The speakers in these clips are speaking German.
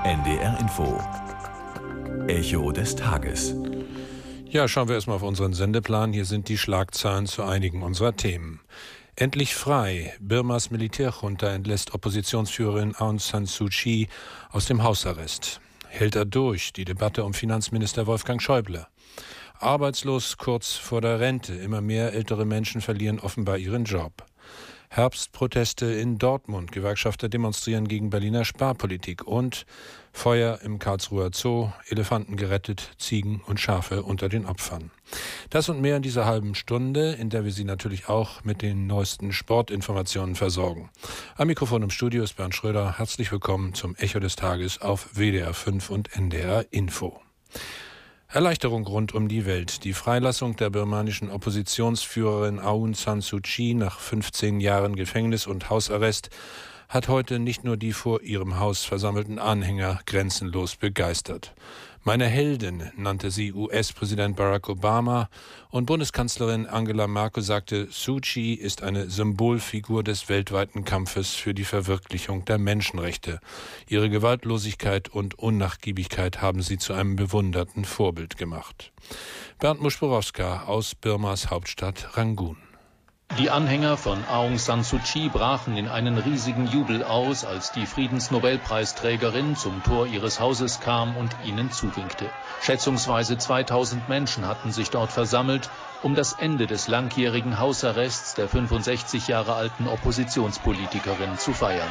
NDR Info. Echo des Tages. Ja, schauen wir erstmal auf unseren Sendeplan. Hier sind die Schlagzeilen zu einigen unserer Themen. Endlich frei. Birmas Militärjunta entlässt Oppositionsführerin Aung San Suu Kyi aus dem Hausarrest. Hält er durch? Die Debatte um Finanzminister Wolfgang Schäuble. Arbeitslos kurz vor der Rente. Immer mehr ältere Menschen verlieren offenbar ihren Job. Herbstproteste in Dortmund. Gewerkschafter demonstrieren gegen Berliner Sparpolitik. Und Feuer im Karlsruher Zoo. Elefanten gerettet, Ziegen und Schafe unter den Opfern. Das und mehr in dieser halben Stunde, in der wir Sie natürlich auch mit den neuesten Sportinformationen versorgen. Am Mikrofon im Studio ist Bernd Schröder. Herzlich willkommen zum Echo des Tages auf WDR 5 und NDR Info. Erleichterung rund um die Welt. Die Freilassung der birmanischen Oppositionsführerin Aung San Suu Kyi nach 15 Jahren Gefängnis und Hausarrest hat heute nicht nur die vor ihrem Haus versammelten Anhänger grenzenlos begeistert. Meine Heldin nannte sie US-Präsident Barack Obama und Bundeskanzlerin Angela Merkel sagte, Suu Kyi ist eine Symbolfigur des weltweiten Kampfes für die Verwirklichung der Menschenrechte. Ihre Gewaltlosigkeit und Unnachgiebigkeit haben sie zu einem bewunderten Vorbild gemacht. Bernd Muschborowska aus Birmas Hauptstadt Rangoon. Die Anhänger von Aung San Suu Kyi brachen in einen riesigen Jubel aus, als die Friedensnobelpreisträgerin zum Tor ihres Hauses kam und ihnen zuwinkte. Schätzungsweise 2000 Menschen hatten sich dort versammelt, um das Ende des langjährigen Hausarrests der 65 Jahre alten Oppositionspolitikerin zu feiern.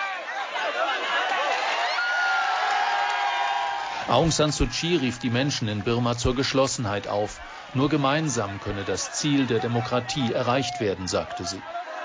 Aung San Suu Kyi rief die Menschen in Birma zur Geschlossenheit auf. Nur gemeinsam könne das Ziel der Demokratie erreicht werden, sagte sie.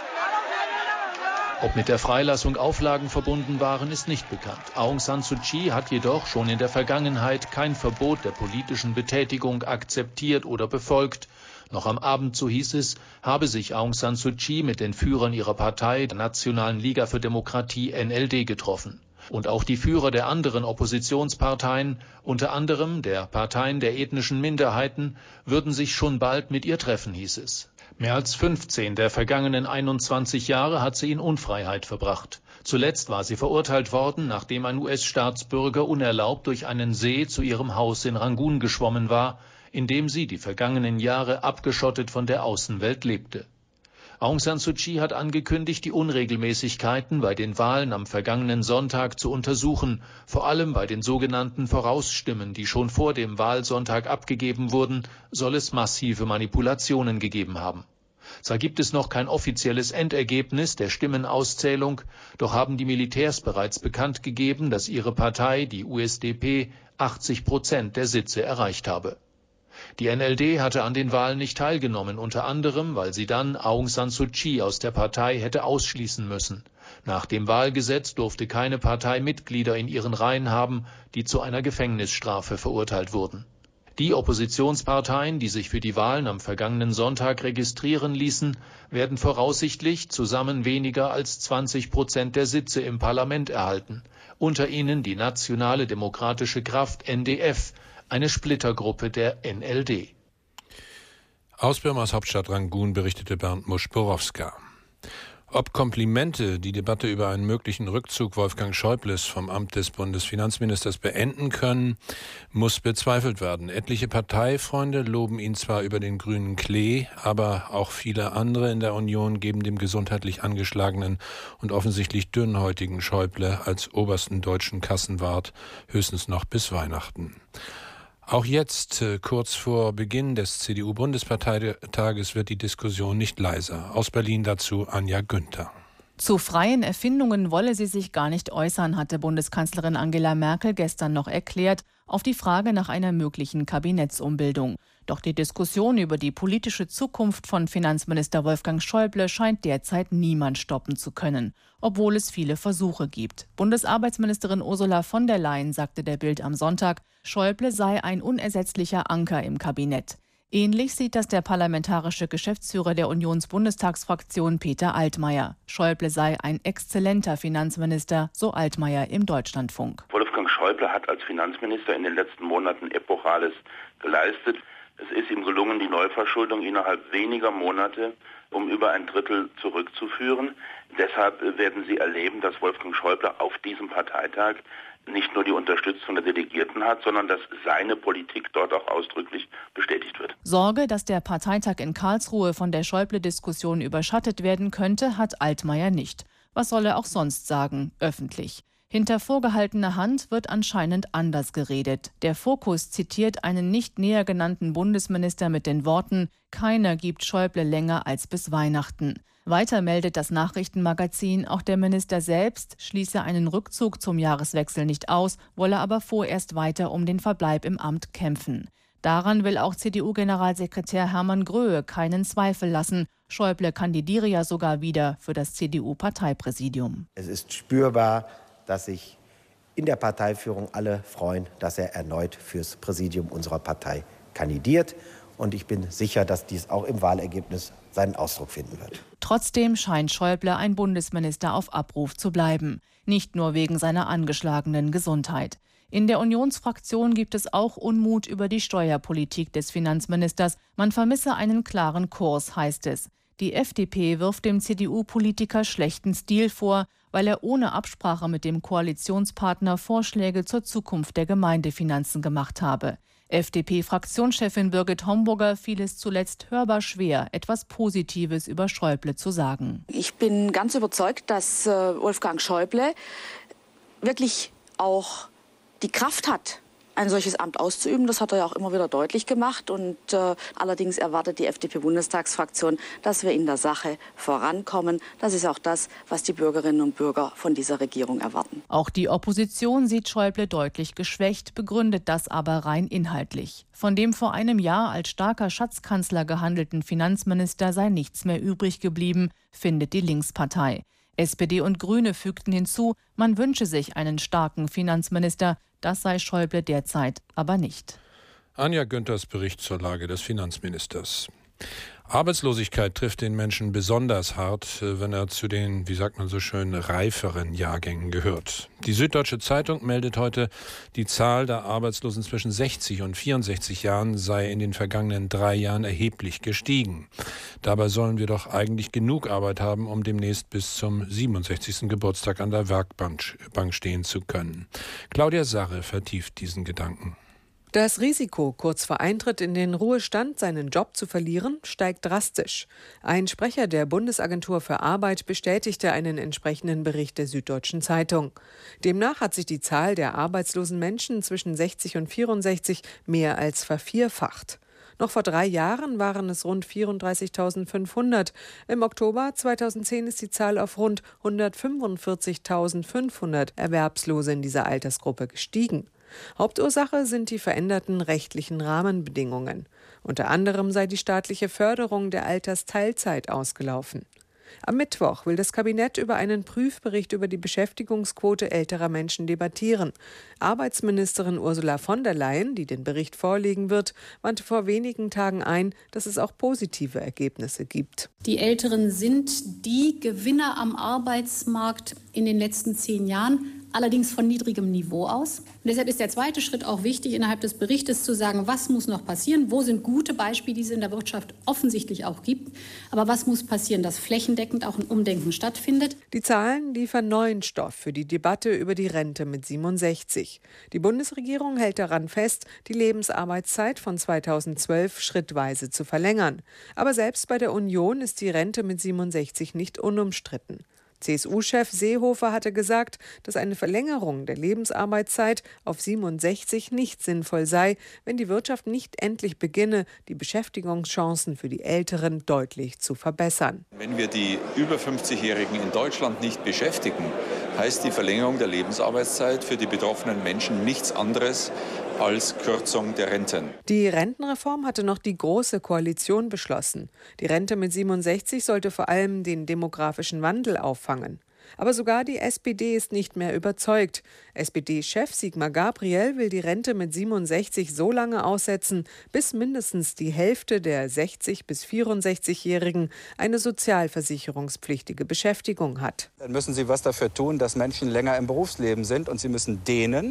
Ob mit der Freilassung Auflagen verbunden waren, ist nicht bekannt. Aung San Suu Kyi hat jedoch schon in der Vergangenheit kein Verbot der politischen Betätigung akzeptiert oder befolgt. Noch am Abend, so hieß es, habe sich Aung San Suu Kyi mit den Führern ihrer Partei, der Nationalen Liga für Demokratie NLD, getroffen. Und auch die Führer der anderen Oppositionsparteien, unter anderem der Parteien der ethnischen Minderheiten, würden sich schon bald mit ihr treffen, hieß es. Mehr als 15 der vergangenen 21 Jahre hat sie in Unfreiheit verbracht. Zuletzt war sie verurteilt worden, nachdem ein US-Staatsbürger unerlaubt durch einen See zu ihrem Haus in Rangoon geschwommen war, in dem sie die vergangenen Jahre abgeschottet von der Außenwelt lebte. Aung San Suu Kyi hat angekündigt, die Unregelmäßigkeiten bei den Wahlen am vergangenen Sonntag zu untersuchen, vor allem bei den sogenannten Vorausstimmen, die schon vor dem Wahlsonntag abgegeben wurden, soll es massive Manipulationen gegeben haben. Zwar gibt es noch kein offizielles Endergebnis der Stimmenauszählung, doch haben die Militärs bereits bekannt gegeben, dass ihre Partei, die USDP, 80% der Sitze erreicht habe. Die NLD hatte an den Wahlen nicht teilgenommen, unter anderem, weil sie dann Aung San Suu Kyi aus der Partei hätte ausschließen müssen. Nach dem Wahlgesetz durfte keine Partei Mitglieder in ihren Reihen haben, die zu einer Gefängnisstrafe verurteilt wurden. Die Oppositionsparteien, die sich für die Wahlen am vergangenen Sonntag registrieren ließen, werden voraussichtlich zusammen weniger als 20% der Sitze im Parlament erhalten. Unter ihnen die Nationale Demokratische Kraft NDF, eine Splittergruppe der NLD. Aus Birmas Hauptstadt Rangoon berichtete Bernd Muschborowska. Ob Komplimente die Debatte über einen möglichen Rückzug Wolfgang Schäubles vom Amt des Bundesfinanzministers beenden können, muss bezweifelt werden. Etliche Parteifreunde loben ihn zwar über den grünen Klee, aber auch viele andere in der Union geben dem gesundheitlich angeschlagenen und offensichtlich dünnhäutigen Schäuble als obersten deutschen Kassenwart höchstens noch bis Weihnachten. Auch jetzt, kurz vor Beginn des CDU-Bundesparteitages, wird die Diskussion nicht leiser. Aus Berlin dazu Anja Günther. Zu freien Erfindungen wolle sie sich gar nicht äußern, hatte Bundeskanzlerin Angela Merkel gestern noch erklärt, auf die Frage nach einer möglichen Kabinettsumbildung. Doch die Diskussion über die politische Zukunft von Finanzminister Wolfgang Schäuble scheint derzeit niemand stoppen zu können, obwohl es viele Versuche gibt. Bundesarbeitsministerin Ursula von der Leyen sagte der Bild am Sonntag, Schäuble sei ein unersetzlicher Anker im Kabinett. Ähnlich sieht das der parlamentarische Geschäftsführer der Unionsbundestagsfraktion Peter Altmaier. Schäuble sei ein exzellenter Finanzminister, so Altmaier im Deutschlandfunk. Wolfgang Schäuble hat als Finanzminister in den letzten Monaten Epochales geleistet. Es ist ihm gelungen, die Neuverschuldung innerhalb weniger Monate um über ein Drittel zurückzuführen. Deshalb werden Sie erleben, dass Wolfgang Schäuble auf diesem Parteitag nicht nur die Unterstützung der Delegierten hat, sondern dass seine Politik dort auch ausdrücklich bestätigt wird. Sorge, dass der Parteitag in Karlsruhe von der Schäuble-Diskussion überschattet werden könnte, hat Altmaier nicht. Was soll er auch sonst sagen, öffentlich? Hinter vorgehaltener Hand wird anscheinend anders geredet. Der Fokus zitiert einen nicht näher genannten Bundesminister mit den Worten: Keiner gibt Schäuble länger als bis Weihnachten. Weiter meldet das Nachrichtenmagazin, auch der Minister selbst schließe einen Rückzug zum Jahreswechsel nicht aus, wolle aber vorerst weiter um den Verbleib im Amt kämpfen. Daran will auch CDU-Generalsekretär Hermann Gröhe keinen Zweifel lassen. Schäuble kandidiere ja sogar wieder für das CDU-Parteipräsidium. Es ist spürbar, dass sich in der Parteiführung alle freuen, dass er erneut fürs Präsidium unserer Partei kandidiert. Und ich bin sicher, dass dies auch im Wahlergebnis seinen Ausdruck finden wird. Trotzdem scheint Schäuble ein Bundesminister auf Abruf zu bleiben. Nicht nur wegen seiner angeschlagenen Gesundheit. In der Unionsfraktion gibt es auch Unmut über die Steuerpolitik des Finanzministers. Man vermisse einen klaren Kurs, heißt es. Die FDP wirft dem CDU-Politiker schlechten Stil vor, weil er ohne Absprache mit dem Koalitionspartner Vorschläge zur Zukunft der Gemeindefinanzen gemacht habe. FDP-Fraktionschefin Birgit Homburger fiel es zuletzt hörbar schwer, etwas Positives über Schäuble zu sagen. Ich bin ganz überzeugt, dass Wolfgang Schäuble wirklich auch die Kraft hat, ein solches Amt auszuüben. Das hat er ja auch immer wieder deutlich gemacht. Und allerdings erwartet die FDP-Bundestagsfraktion, dass wir in der Sache vorankommen. Das ist auch das, was die Bürgerinnen und Bürger von dieser Regierung erwarten. Auch die Opposition sieht Schäuble deutlich geschwächt, begründet das aber rein inhaltlich. Von dem vor einem Jahr als starker Schatzkanzler gehandelten Finanzminister sei nichts mehr übrig geblieben, findet die Linkspartei. SPD und Grüne fügten hinzu, man wünsche sich einen starken Finanzminister. Das sei Schäuble derzeit aber nicht. Anja Günthers Bericht zur Lage des Finanzministers. Arbeitslosigkeit trifft den Menschen besonders hart, wenn er zu den, wie sagt man so schön, reiferen Jahrgängen gehört. Die Süddeutsche Zeitung meldet heute, die Zahl der Arbeitslosen zwischen 60 und 64 Jahren sei in den vergangenen 3 Jahren erheblich gestiegen. Dabei sollen wir doch eigentlich genug Arbeit haben, um demnächst bis zum 67. Geburtstag an der Werkbank stehen zu können. Claudia Sarre vertieft diesen Gedanken. Das Risiko, kurz vor Eintritt in den Ruhestand seinen Job zu verlieren, steigt drastisch. Ein Sprecher der Bundesagentur für Arbeit bestätigte einen entsprechenden Bericht der Süddeutschen Zeitung. Demnach hat sich die Zahl der arbeitslosen Menschen zwischen 60 und 64 mehr als vervierfacht. Noch vor 3 Jahren waren es rund 34.500. Im Oktober 2010 ist die Zahl auf rund 145.500 Erwerbslose in dieser Altersgruppe gestiegen. Hauptursache sind die veränderten rechtlichen Rahmenbedingungen. Unter anderem sei die staatliche Förderung der Altersteilzeit ausgelaufen. Am Mittwoch will das Kabinett über einen Prüfbericht über die Beschäftigungsquote älterer Menschen debattieren. Arbeitsministerin Ursula von der Leyen, die den Bericht vorlegen wird, wandte vor wenigen Tagen ein, dass es auch positive Ergebnisse gibt. Die Älteren sind die Gewinner am Arbeitsmarkt in den letzten 10 Jahren. Allerdings von niedrigem Niveau aus. Und deshalb ist der zweite Schritt auch wichtig, innerhalb des Berichtes zu sagen, was muss noch passieren, wo sind gute Beispiele, die es in der Wirtschaft offensichtlich auch gibt, aber was muss passieren, dass flächendeckend auch ein Umdenken stattfindet. Die Zahlen liefern neuen Stoff für die Debatte über die Rente mit 67. Die Bundesregierung hält daran fest, die Lebensarbeitszeit von 2012 schrittweise zu verlängern. Aber selbst bei der Union ist die Rente mit 67 nicht unumstritten. CSU-Chef Seehofer hatte gesagt, dass eine Verlängerung der Lebensarbeitszeit auf 67 nicht sinnvoll sei, wenn die Wirtschaft nicht endlich beginne, die Beschäftigungschancen für die Älteren deutlich zu verbessern. Wenn wir die über 50-Jährigen in Deutschland nicht beschäftigen, heißt die Verlängerung der Lebensarbeitszeit für die betroffenen Menschen nichts anderes als Kürzung der Renten. Die Rentenreform hatte noch die Große Koalition beschlossen. Die Rente mit 67 sollte vor allem den demografischen Wandel auffangen. Aber sogar die SPD ist nicht mehr überzeugt. SPD-Chef Sigmar Gabriel will die Rente mit 67 so lange aussetzen, bis mindestens die Hälfte der 60- bis 64-Jährigen eine sozialversicherungspflichtige Beschäftigung hat. Dann müssen Sie was dafür tun, dass Menschen länger im Berufsleben sind und Sie müssen denen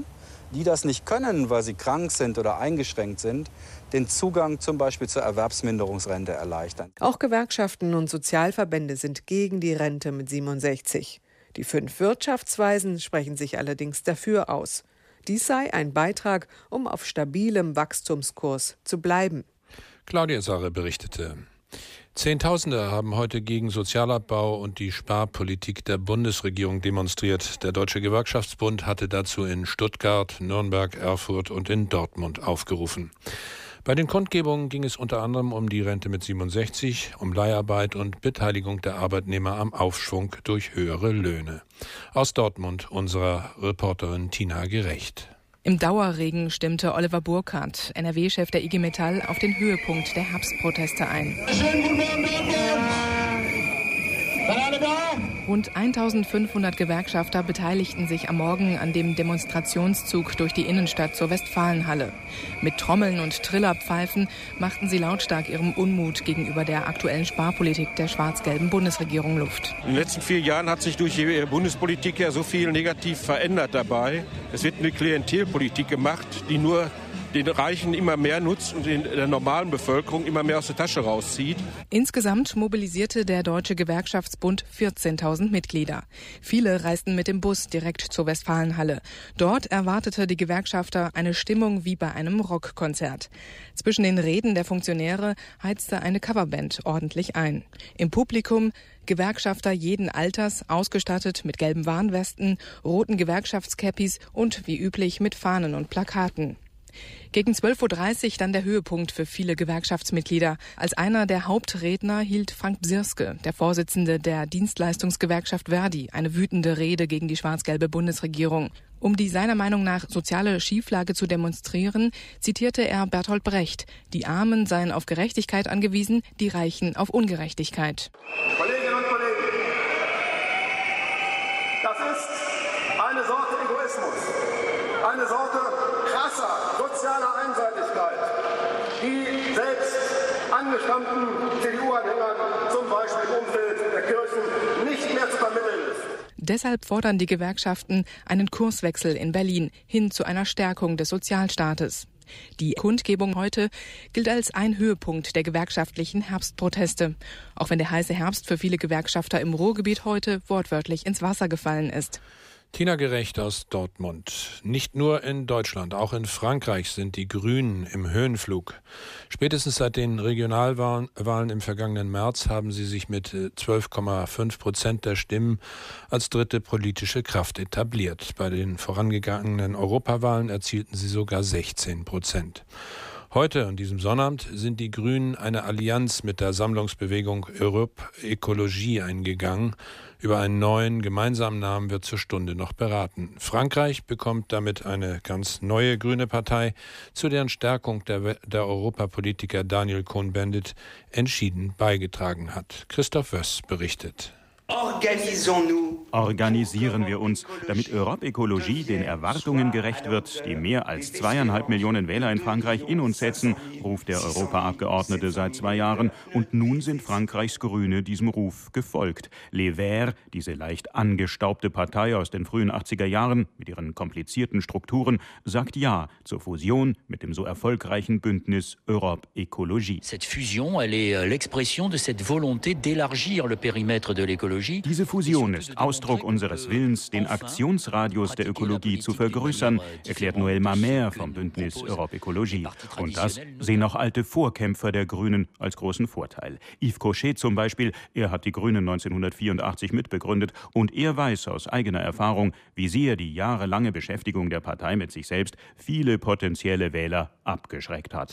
die das nicht können, weil sie krank sind oder eingeschränkt sind, den Zugang zum Beispiel zur Erwerbsminderungsrente erleichtern. Auch Gewerkschaften und Sozialverbände sind gegen die Rente mit 67. Die 5 Wirtschaftsweisen sprechen sich allerdings dafür aus. Dies sei ein Beitrag, um auf stabilem Wachstumskurs zu bleiben. Claudia Sarre berichtete. Zehntausende haben heute gegen Sozialabbau und die Sparpolitik der Bundesregierung demonstriert. Der Deutsche Gewerkschaftsbund hatte dazu in Stuttgart, Nürnberg, Erfurt und in Dortmund aufgerufen. Bei den Kundgebungen ging es unter anderem um die Rente mit 67, um Leiharbeit und Beteiligung der Arbeitnehmer am Aufschwung durch höhere Löhne. Aus Dortmund unserer Reporterin Tina Gerecht. Im Dauerregen stimmte Oliver Burkhardt, NRW-Chef der IG Metall, auf den Höhepunkt der Herbstproteste ein. Schönen guten Morgen, Dortmund! Seid alle da? Rund 1500 Gewerkschafter beteiligten sich am Morgen an dem Demonstrationszug durch die Innenstadt zur Westfalenhalle. Mit Trommeln und Trillerpfeifen machten sie lautstark ihrem Unmut gegenüber der aktuellen Sparpolitik der schwarz-gelben Bundesregierung Luft. In den letzten 4 Jahren hat sich durch die Bundespolitik ja so viel negativ verändert dabei. Es wird eine Klientelpolitik gemacht, die nur den Reichen immer mehr nutzt und der normalen Bevölkerung immer mehr aus der Tasche rauszieht. Insgesamt mobilisierte der Deutsche Gewerkschaftsbund 14.000 Mitglieder. Viele reisten mit dem Bus direkt zur Westfalenhalle. Dort erwartete die Gewerkschafter eine Stimmung wie bei einem Rockkonzert. Zwischen den Reden der Funktionäre heizte eine Coverband ordentlich ein. Im Publikum Gewerkschafter jeden Alters, ausgestattet mit gelben Warnwesten, roten Gewerkschaftscappies und wie üblich mit Fahnen und Plakaten. Gegen 12.30 Uhr dann der Höhepunkt für viele Gewerkschaftsmitglieder. Als einer der Hauptredner hielt Frank Bsirske, der Vorsitzende der Dienstleistungsgewerkschaft Verdi, eine wütende Rede gegen die schwarz-gelbe Bundesregierung. Um die seiner Meinung nach soziale Schieflage zu demonstrieren, zitierte er Bertolt Brecht. Die Armen seien auf Gerechtigkeit angewiesen, die Reichen auf Ungerechtigkeit. Kolleginnen und Kollegen, das ist eine Sorte Egoismus, eine Sorte krasser sozialer Einseitigkeit, die selbst angestammten CDU-Anhängern, zum Beispiel im Umfeld der Kirchen, nicht mehr zu vermitteln ist. Deshalb fordern die Gewerkschaften einen Kurswechsel in Berlin hin zu einer Stärkung des Sozialstaates. Die Kundgebung heute gilt als ein Höhepunkt der gewerkschaftlichen Herbstproteste, auch wenn der heiße Herbst für viele Gewerkschafter im Ruhrgebiet heute wortwörtlich ins Wasser gefallen ist. Tina Gerecht aus Dortmund. Nicht nur in Deutschland, auch in Frankreich sind die Grünen im Höhenflug. Spätestens seit den Regionalwahlen im vergangenen März haben sie sich mit 12,5% der Stimmen als dritte politische Kraft etabliert. Bei den vorangegangenen Europawahlen erzielten sie sogar 16%. Heute, an diesem Sonnabend, sind die Grünen eine Allianz mit der Sammlungsbewegung Europe Ecologie eingegangen. Über einen neuen gemeinsamen Namen wird zur Stunde noch beraten. Frankreich bekommt damit eine ganz neue grüne Partei, zu deren Stärkung der Europapolitiker Daniel Cohn-Bendit entschieden beigetragen hat. Christoph Wöss berichtet. Organisieren wir uns, damit Europe Ecologie den Erwartungen gerecht wird, die mehr als 2,5 Millionen Wähler in Frankreich in uns setzen, ruft der Europaabgeordnete seit 2 Jahren. Und nun sind Frankreichs Grüne diesem Ruf gefolgt. Les Verts, diese leicht angestaubte Partei aus den frühen 80er Jahren mit ihren komplizierten Strukturen, sagt Ja zur Fusion mit dem so erfolgreichen Bündnis Europe Ecologie. Cette fusion, elle est l'expression de cette volonté d'élargir le périmètre de l'écologie. Diese Fusion ist Ausdruck unseres Willens, den Aktionsradius der Ökologie zu vergrößern, erklärt Noël Mamère vom Bündnis Europe Ecologie. Und das sehen auch alte Vorkämpfer der Grünen als großen Vorteil. Yves Cochet zum Beispiel, er hat die Grünen 1984 mitbegründet und er weiß aus eigener Erfahrung, wie sehr die jahrelange Beschäftigung der Partei mit sich selbst viele potenzielle Wähler abgeschreckt hat.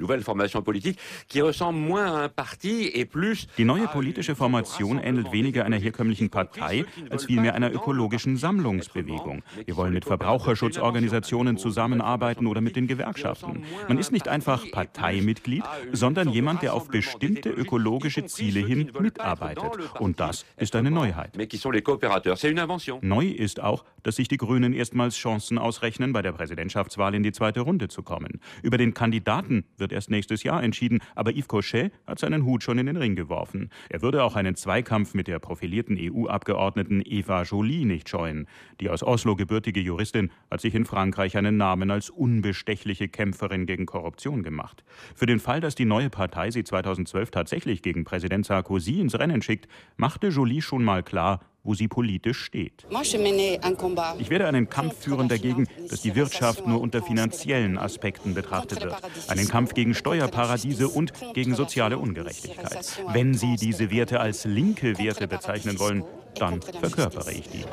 Die neue politische Formation ähnelt weniger einer herkömmlichen Partei als vielmehr einer ökologischen Sammlungsbewegung. Wir wollen mit Verbraucherschutzorganisationen zusammenarbeiten oder mit den Gewerkschaften. Man ist nicht einfach Parteimitglied, sondern jemand, der auf bestimmte ökologische Ziele hin mitarbeitet. Und das ist eine Neuheit. Neu ist auch, dass sich die Grünen erstmals Chancen ausrechnen, bei der Präsidentschaftswahl in die zweite Runde zu kommen. Über den Kandidaten wird erst nächstes Jahr entschieden, aber Yves Cochet hat seinen Hut schon in den Ring geworfen. Er würde auch einen Zweikampf mit der profilierten EU-Abgeordneten Eva Joly nicht scheuen. Die aus Oslo gebürtige Juristin hat sich in Frankreich einen Namen als unbestechliche Kämpferin gegen Korruption gemacht. Für den Fall, dass die neue Partei sie 2012 tatsächlich gegen Präsident Sarkozy ins Rennen schickt, machte Joly schon mal klar, wo sie politisch steht. Ich werde einen Kampf führen dagegen, dass die Wirtschaft nur unter finanziellen Aspekten betrachtet wird. Einen Kampf gegen Steuerparadiese und gegen soziale Ungerechtigkeit. Wenn Sie diese Werte als linke Werte bezeichnen wollen, dann verkörpere ich die.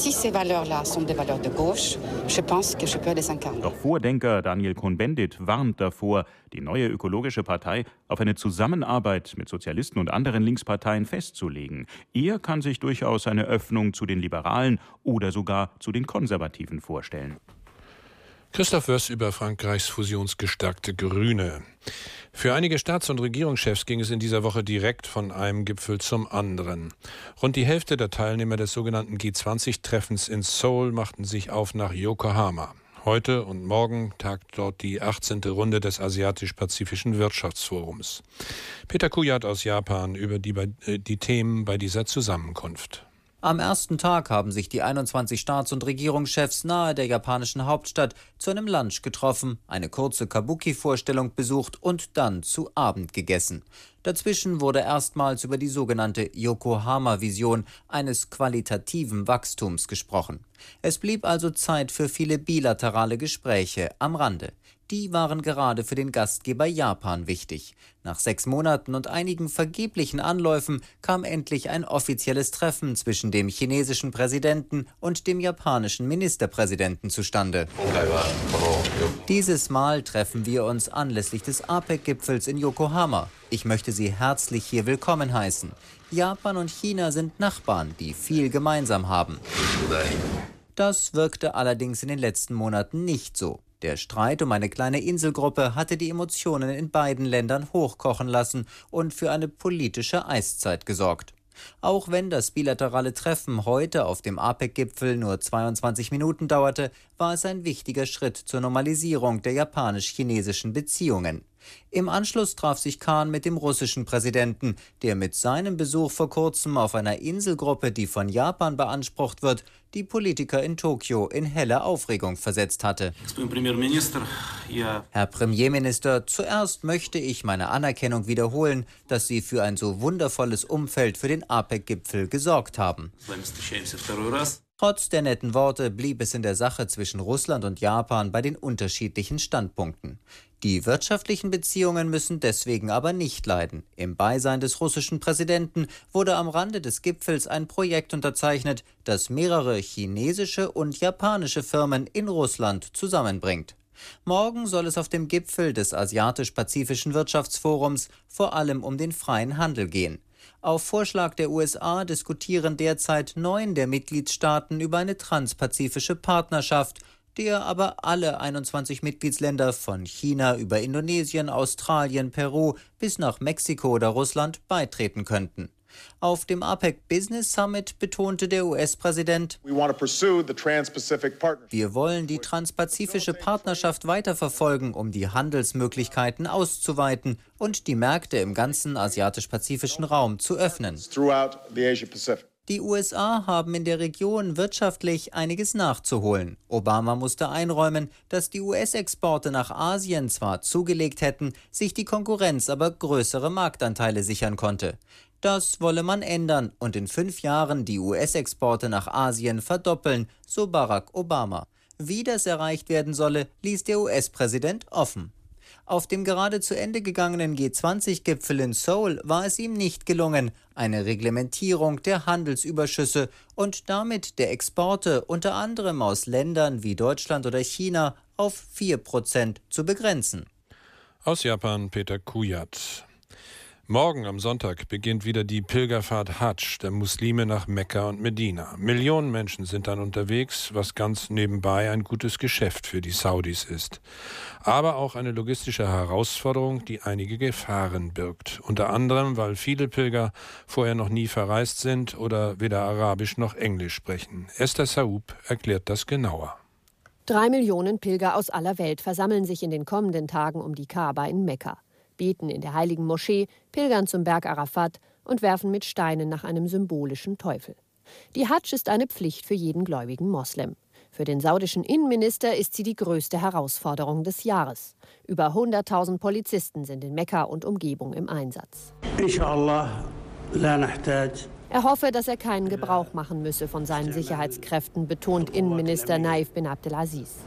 Doch Vordenker Daniel Cohn-Bendit warnt davor, die neue ökologische Partei auf eine Zusammenarbeit mit Sozialisten und anderen Linksparteien festzulegen. Er kann sich durchaus eine Öffnung zu den Liberalen oder sogar zu den Konservativen vorstellen. Christoph Wöss über Frankreichs fusionsgestärkte Grüne. Für einige Staats- und Regierungschefs ging es in dieser Woche direkt von einem Gipfel zum anderen. Rund die Hälfte der Teilnehmer des sogenannten G20-Treffens in Seoul machten sich auf nach Yokohama. Heute und morgen tagt dort die 18. Runde des Asiatisch-Pazifischen Wirtschaftsforums. Peter Kujat aus Japan über die Themen bei dieser Zusammenkunft. Am ersten Tag haben sich die 21 Staats- und Regierungschefs nahe der japanischen Hauptstadt zu einem Lunch getroffen, eine kurze Kabuki-Vorstellung besucht und dann zu Abend gegessen. Dazwischen wurde erstmals über die sogenannte Yokohama-Vision eines qualitativen Wachstums gesprochen. Es blieb also Zeit für viele bilaterale Gespräche am Rande. Die waren gerade für den Gastgeber Japan wichtig. Nach 6 Monaten und einigen vergeblichen Anläufen kam endlich ein offizielles Treffen zwischen dem chinesischen Präsidenten und dem japanischen Ministerpräsidenten zustande. Dieses Mal treffen wir uns anlässlich des APEC-Gipfels in Yokohama. Ich möchte Sie herzlich hier willkommen heißen. Japan und China sind Nachbarn, die viel gemeinsam haben. Das wirkte allerdings in den letzten Monaten nicht so. Der Streit um eine kleine Inselgruppe hatte die Emotionen in beiden Ländern hochkochen lassen und für eine politische Eiszeit gesorgt. Auch wenn das bilaterale Treffen heute auf dem APEC-Gipfel nur 22 Minuten dauerte, war es ein wichtiger Schritt zur Normalisierung der japanisch-chinesischen Beziehungen. Im Anschluss traf sich Khan mit dem russischen Präsidenten, der mit seinem Besuch vor kurzem auf einer Inselgruppe, die von Japan beansprucht wird, die Politiker in Tokio in helle Aufregung versetzt hatte. Herr Premierminister, zuerst möchte ich meine Anerkennung wiederholen, dass Sie für ein so wundervolles Umfeld für den APEC-Gipfel gesorgt haben. Trotz der netten Worte blieb es in der Sache zwischen Russland und Japan bei den unterschiedlichen Standpunkten. Die wirtschaftlichen Beziehungen müssen deswegen aber nicht leiden. Im Beisein des russischen Präsidenten wurde am Rande des Gipfels ein Projekt unterzeichnet, das mehrere chinesische und japanische Firmen in Russland zusammenbringt. Morgen soll es auf dem Gipfel des Asiatisch-Pazifischen Wirtschaftsforums vor allem um den freien Handel gehen. Auf Vorschlag der USA diskutieren derzeit 9 der Mitgliedstaaten über eine transpazifische Partnerschaft, der aber alle 21 Mitgliedsländer von China über Indonesien, Australien, Peru bis nach Mexiko oder Russland beitreten könnten. Auf dem APEC Business Summit betonte der US-Präsident: Wir wollen die transpazifische Partnerschaft weiterverfolgen, um die Handelsmöglichkeiten auszuweiten und die Märkte im ganzen asiatisch-pazifischen Raum zu öffnen. Die USA haben in der Region wirtschaftlich einiges nachzuholen. Obama musste einräumen, dass die US-Exporte nach Asien zwar zugelegt hätten, sich die Konkurrenz aber größere Marktanteile sichern konnte. Das wolle man ändern und in 5 Jahren die US-Exporte nach Asien verdoppeln, so Barack Obama. Wie das erreicht werden solle, ließ der US-Präsident offen. Auf dem gerade zu Ende gegangenen G20-Gipfel in Seoul war es ihm nicht gelungen, eine Reglementierung der Handelsüberschüsse und damit der Exporte unter anderem aus Ländern wie Deutschland oder China auf 4% zu begrenzen. Aus Japan Peter Kujat. Morgen am Sonntag beginnt wieder die Pilgerfahrt Hadsch der Muslime nach Mekka und Medina. Millionen Menschen sind dann unterwegs, was ganz nebenbei ein gutes Geschäft für die Saudis ist. Aber auch eine logistische Herausforderung, die einige Gefahren birgt. Unter anderem, weil viele Pilger vorher noch nie verreist sind oder weder Arabisch noch Englisch sprechen. Esther Saoub erklärt das genauer. 3 Millionen Pilger aus aller Welt versammeln sich in den kommenden Tagen um die Kaaba in Mekka, beten in der heiligen Moschee, pilgern zum Berg Arafat und werfen mit Steinen nach einem symbolischen Teufel. Die Hadsch ist eine Pflicht für jeden gläubigen Moslem. Für den saudischen Innenminister ist sie die größte Herausforderung des Jahres. Über 100.000 Polizisten sind in Mekka und Umgebung im Einsatz. Er hoffe, dass er keinen Gebrauch machen müsse von seinen Sicherheitskräften, betont Innenminister Naif bin Abdelaziz.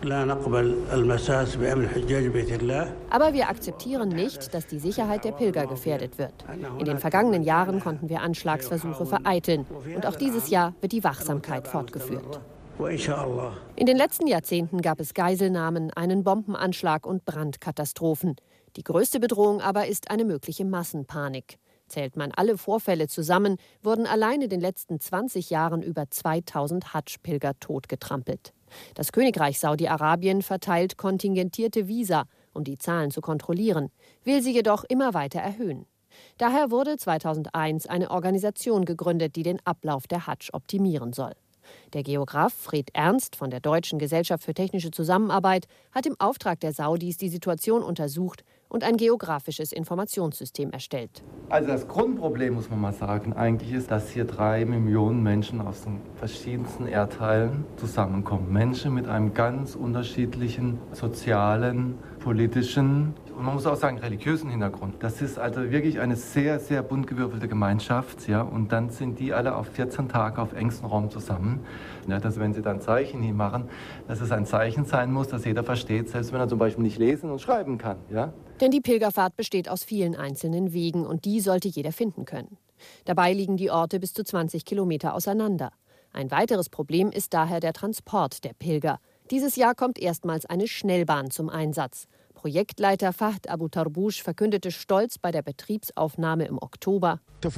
Aber wir akzeptieren nicht, dass die Sicherheit der Pilger gefährdet wird. In den vergangenen Jahren konnten wir Anschlagsversuche vereiteln. Und auch dieses Jahr wird die Wachsamkeit fortgeführt. In den letzten Jahrzehnten gab es Geiselnahmen, einen Bombenanschlag und Brandkatastrophen. Die größte Bedrohung aber ist eine mögliche Massenpanik. Zählt man alle Vorfälle zusammen, wurden allein in den letzten 20 Jahren über 2000 Hadsch-Pilger totgetrampelt. Das Königreich Saudi-Arabien verteilt kontingentierte Visa, um die Zahlen zu kontrollieren, will sie jedoch immer weiter erhöhen. Daher wurde 2001 eine Organisation gegründet, die den Ablauf der Hadsch optimieren soll. Der Geograf Fred Ernst von der Deutschen Gesellschaft für technische Zusammenarbeit hat im Auftrag der Saudis die Situation untersucht und ein geografisches Informationssystem erstellt. Also das Grundproblem, muss man mal sagen, eigentlich ist, dass hier 3 Millionen Menschen aus den verschiedensten Erdteilen zusammenkommen. Menschen mit einem ganz unterschiedlichen sozialen, politischen und man muss auch sagen religiösen Hintergrund. Das ist also wirklich eine sehr, sehr bunt gewürfelte Gemeinschaft. Ja? Und dann sind die alle auf 14 Tage auf engstem Raum zusammen. Ja, dass wenn sie dann Zeichen hier machen, dass es ein Zeichen sein muss, das jeder versteht, selbst wenn er zum Beispiel nicht lesen und schreiben kann. Ja? Denn die Pilgerfahrt besteht aus vielen einzelnen Wegen und die sollte jeder finden können. Dabei liegen die Orte bis zu 20 Kilometer auseinander. Ein weiteres Problem ist daher der Transport der Pilger. Dieses Jahr kommt erstmals eine Schnellbahn zum Einsatz. Projektleiter Fahd Abu Tarbush verkündete stolz bei der Betriebsaufnahme im Oktober: Die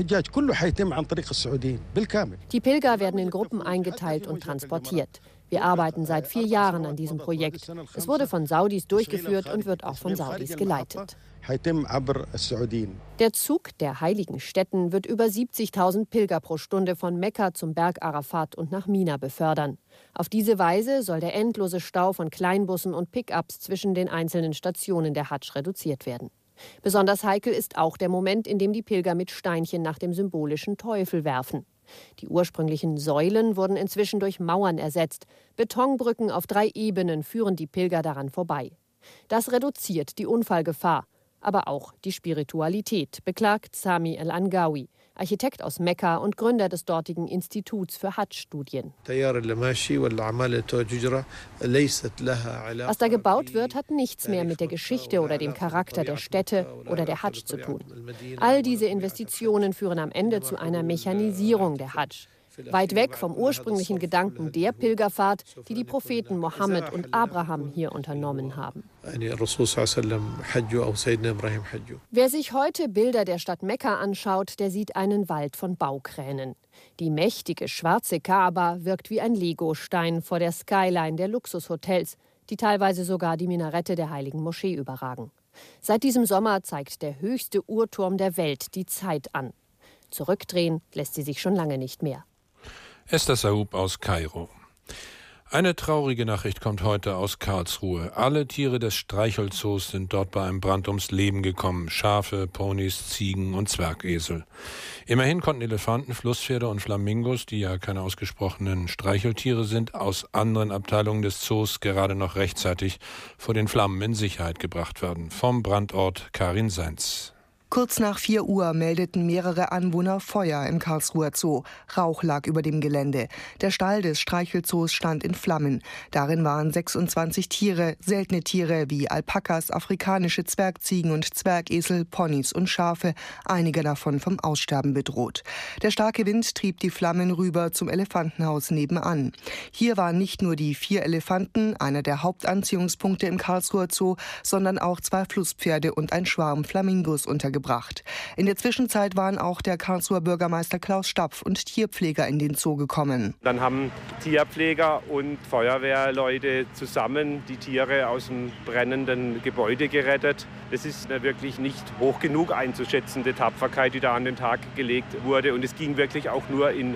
Pilger werden in Gruppen eingeteilt und transportiert. Wir arbeiten seit 4 Jahren an diesem Projekt. Es wurde von Saudis durchgeführt und wird auch von Saudis geleitet. Der Zug der heiligen Stätten wird über 70.000 Pilger pro Stunde von Mekka zum Berg Arafat und nach Mina befördern. Auf diese Weise soll der endlose Stau von Kleinbussen und Pickups zwischen den einzelnen Stationen der Hadsch reduziert werden. Besonders heikel ist auch der Moment, in dem die Pilger mit Steinchen nach dem symbolischen Teufel werfen. Die ursprünglichen Säulen wurden inzwischen durch Mauern ersetzt. Betonbrücken auf 3 Ebenen führen die Pilger daran vorbei. Das reduziert die Unfallgefahr, aber auch die Spiritualität, beklagt Sami El-Angawi, Architekt aus Mekka und Gründer des dortigen Instituts für Hadsch-Studien. Was da gebaut wird, hat nichts mehr mit der Geschichte oder dem Charakter der Städte oder der Hadsch zu tun. All diese Investitionen führen am Ende zu einer Mechanisierung der Hadsch. Weit weg vom ursprünglichen Gedanken der Pilgerfahrt, die die Propheten Mohammed und Abraham hier unternommen haben. Wer sich heute Bilder der Stadt Mekka anschaut, der sieht einen Wald von Baukränen. Die mächtige schwarze Kaaba wirkt wie ein Legostein vor der Skyline der Luxushotels, die teilweise sogar die Minarette der heiligen Moschee überragen. Seit diesem Sommer zeigt der höchste Uhrturm der Welt die Zeit an. Zurückdrehen lässt sie sich schon lange nicht mehr. Esther Saub aus Kairo. Eine traurige Nachricht kommt heute aus Karlsruhe. Alle Tiere des Streichelzoos sind dort bei einem Brand ums Leben gekommen. Schafe, Ponys, Ziegen und Zwergesel. Immerhin konnten Elefanten, Flusspferde und Flamingos, die ja keine ausgesprochenen Streicheltiere sind, aus anderen Abteilungen des Zoos gerade noch rechtzeitig vor den Flammen in Sicherheit gebracht werden. Vom Brandort Karin Seins. Kurz nach 4 Uhr meldeten mehrere Anwohner Feuer im Karlsruher Zoo. Rauch lag über dem Gelände. Der Stall des Streichelzoos stand in Flammen. Darin waren 26 Tiere, seltene Tiere wie Alpakas, afrikanische Zwergziegen und Zwergesel, Ponys und Schafe, einige davon vom Aussterben bedroht. Der starke Wind trieb die Flammen rüber zum Elefantenhaus nebenan. Hier waren nicht nur die 4 Elefanten, einer der Hauptanziehungspunkte im Karlsruher Zoo, sondern auch 2 Flusspferde und ein Schwarm Flamingos untergebracht. In der Zwischenzeit waren auch der Karlsruher Bürgermeister Klaus Stapf und Tierpfleger in den Zoo gekommen. Dann haben Tierpfleger und Feuerwehrleute zusammen die Tiere aus dem brennenden Gebäude gerettet. Das ist eine wirklich nicht hoch genug einzuschätzende Tapferkeit, die da an den Tag gelegt wurde. Und es ging wirklich auch nur in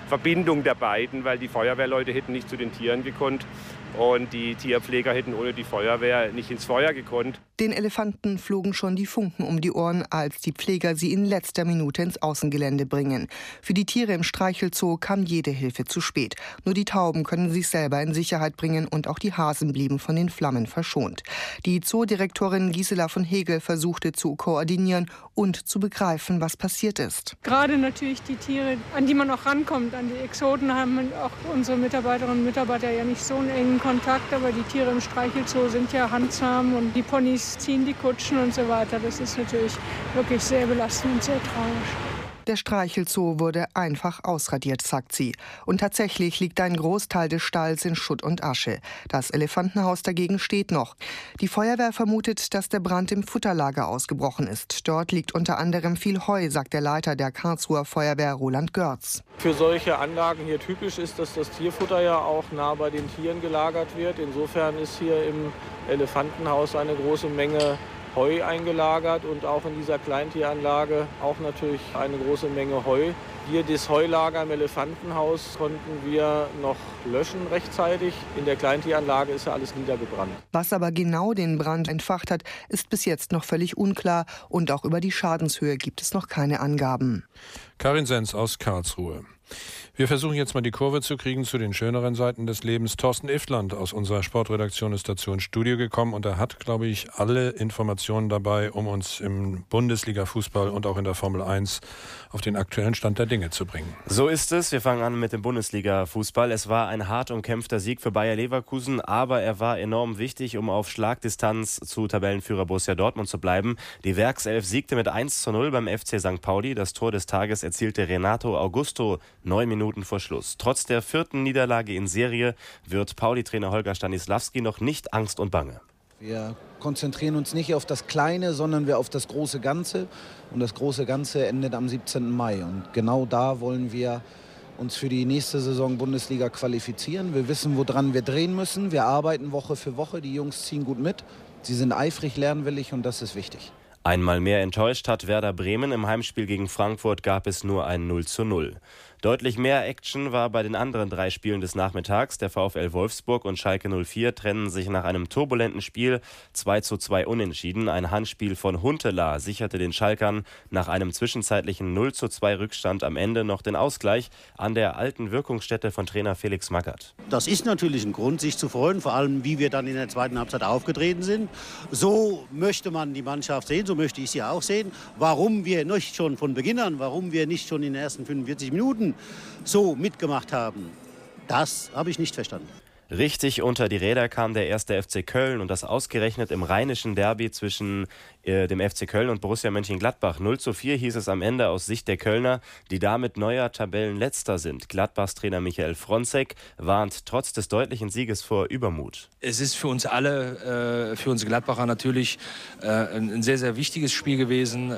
Verbindung der beiden, weil die Feuerwehrleute hätten nicht zu den Tieren gekonnt und die Tierpfleger hätten ohne die Feuerwehr nicht ins Feuer gekonnt. Den Elefanten flogen schon die Funken um die Ohren, als die Pfleger sie in letzter Minute ins Außengelände bringen. Für die Tiere im Streichelzoo kam jede Hilfe zu spät. Nur die Tauben können sich selber in Sicherheit bringen und auch die Hasen blieben von den Flammen verschont. Die Zoodirektorin Gisela von Hegel versuchte zu koordinieren und zu begreifen, was passiert ist. Gerade natürlich die Tiere, an die man auch rankommt, an die Exoten haben auch unsere Mitarbeiterinnen und Mitarbeiter ja nicht so einen engen Kontakt, aber die Tiere im Streichelzoo sind ja handzahm und die Ponys ziehen die Kutschen und so weiter. Das ist natürlich wirklich sehr belastend und sehr traurig. Der Streichelzoo wurde einfach ausradiert, sagt sie. Und tatsächlich liegt ein Großteil des Stalls in Schutt und Asche. Das Elefantenhaus dagegen steht noch. Die Feuerwehr vermutet, dass der Brand im Futterlager ausgebrochen ist. Dort liegt unter anderem viel Heu, sagt der Leiter der Karlsruher Feuerwehr Roland Görz. Für solche Anlagen hier typisch ist, dass das Tierfutter ja auch nah bei den Tieren gelagert wird. Insofern ist hier im Elefantenhaus eine große Menge Heu eingelagert und auch in dieser Kleintieranlage auch natürlich eine große Menge Heu. Hier das Heulager im Elefantenhaus konnten wir noch löschen rechtzeitig. In der Kleintieranlage ist ja alles niedergebrannt. Was aber genau den Brand entfacht hat, ist bis jetzt noch völlig unklar und auch über die Schadenshöhe gibt es noch keine Angaben. Karin Senz aus Karlsruhe. Wir versuchen jetzt mal die Kurve zu kriegen zu den schöneren Seiten des Lebens. Thorsten Iftland aus unserer Sportredaktion ist dazu ins Studio gekommen und er hat, glaube ich, alle Informationen dabei, um uns im Bundesliga-Fußball und auch in der Formel 1 auf den aktuellen Stand der Dinge zu bringen. So ist es. Wir fangen an mit dem Bundesliga-Fußball. Es war ein hart umkämpfter Sieg für Bayer Leverkusen, aber er war enorm wichtig, um auf Schlagdistanz zu Tabellenführer Borussia Dortmund zu bleiben. Die Werkself siegte mit 1:0 beim FC St. Pauli. Das Tor des Tages erzielte Renato Augusto 9 Minuten vor Schluss. Trotz der 4. Niederlage in Serie wird Pauli-Trainer Holger Stanislawski noch nicht Angst und Bange. Wir konzentrieren uns nicht auf das Kleine, sondern wir auf das große Ganze. Und das große Ganze endet am 17. Mai. Und genau da wollen wir uns für die nächste Saison Bundesliga qualifizieren. Wir wissen, woran wir drehen müssen. Wir arbeiten Woche für Woche. Die Jungs ziehen gut mit. Sie sind eifrig, lernwillig und das ist wichtig. Einmal mehr enttäuscht hat Werder Bremen. Im Heimspiel gegen Frankfurt gab es nur ein 0:0. Deutlich mehr Action war bei den anderen 3 Spielen des Nachmittags. Der VfL Wolfsburg und Schalke 04 trennen sich nach einem turbulenten Spiel 2:2 unentschieden. Ein Handspiel von Huntelaar sicherte den Schalkern nach einem zwischenzeitlichen 0:2 Rückstand am Ende noch den Ausgleich an der alten Wirkungsstätte von Trainer Felix Magath. Das ist natürlich ein Grund, sich zu freuen, vor allem wie wir dann in der zweiten Halbzeit aufgetreten sind. So möchte man die Mannschaft sehen, so möchte ich sie auch sehen. Warum wir nicht schon von Beginn an, warum wir nicht schon in den ersten 45 Minuten so mitgemacht haben, das habe ich nicht verstanden. Richtig unter die Räder kam der 1. FC Köln und das ausgerechnet im rheinischen Derby zwischen dem FC Köln und Borussia Mönchengladbach. 0:4 hieß es am Ende aus Sicht der Kölner, die damit neuer Tabellenletzter sind. Gladbachs Trainer Michael Fronzek warnt trotz des deutlichen Sieges vor Übermut. Es ist für uns alle, für uns Gladbacher natürlich ein sehr, sehr wichtiges Spiel gewesen.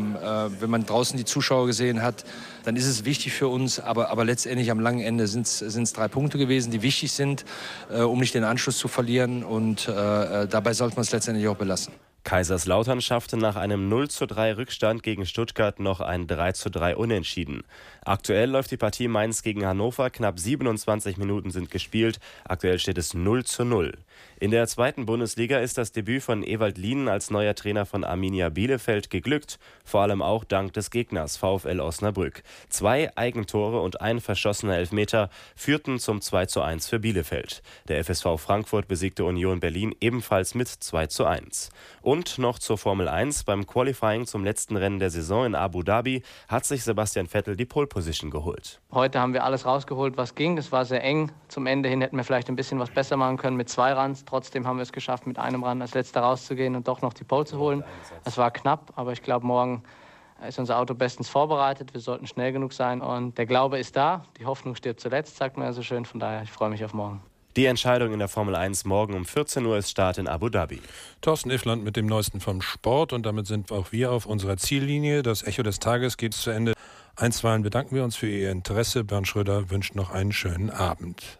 Wenn man draußen die Zuschauer gesehen hat, dann ist es wichtig für uns. Aber letztendlich am langen Ende sind es 3 Punkte gewesen, die wichtig sind, um nicht den Anschluss zu verlieren. Und dabei sollte man es letztendlich auch belassen. Kaiserslautern schaffte nach einem 0:3 Rückstand gegen Stuttgart noch ein 3:3 Unentschieden. Aktuell läuft die Partie Mainz gegen Hannover. Knapp 27 Minuten sind gespielt. Aktuell steht es 0:0. In der 2. Bundesliga ist das Debüt von Ewald Lienen als neuer Trainer von Arminia Bielefeld geglückt. Vor allem auch dank des Gegners VfL Osnabrück. 2 Eigentore und ein verschossener Elfmeter führten zum 2:1 für Bielefeld. Der FSV Frankfurt besiegte Union Berlin ebenfalls mit 2:1. Und noch zur Formel 1. Beim Qualifying zum letzten Rennen der Saison in Abu Dhabi hat sich Sebastian Vettel die Pole Position geholt. Heute haben wir alles rausgeholt, was ging. Es war sehr eng. Zum Ende hin hätten wir vielleicht ein bisschen was besser machen können mit 2 Runs. Trotzdem haben wir es geschafft, mit einem Run als Letzter rauszugehen und doch noch die Pole zu holen. Es war knapp, aber ich glaube, morgen ist unser Auto bestens vorbereitet. Wir sollten schnell genug sein und der Glaube ist da. Die Hoffnung stirbt zuletzt, sagt man ja so schön. Von daher, ich freue mich auf morgen. Die Entscheidung in der Formel 1 morgen um 14 Uhr ist Start in Abu Dhabi. Thorsten Iffland mit dem Neuesten vom Sport und damit sind auch wir auf unserer Ziellinie. Das Echo des Tages geht zu Ende. Einstweilen bedanken wir uns für Ihr Interesse. Bernd Schröder wünscht noch einen schönen Abend.